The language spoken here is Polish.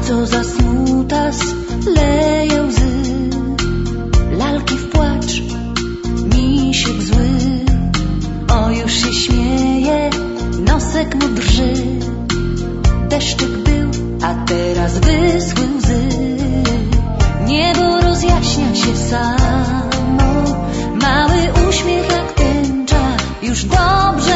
co za smutas leje łzy, lalki w płacz, misiek zły. O, już się śmieje, nosek mu drży. Deszczyk był, a teraz wyschły łzy. Niebo rozjaśnia się samo, mały uśmiech jak tęcza, już dobrze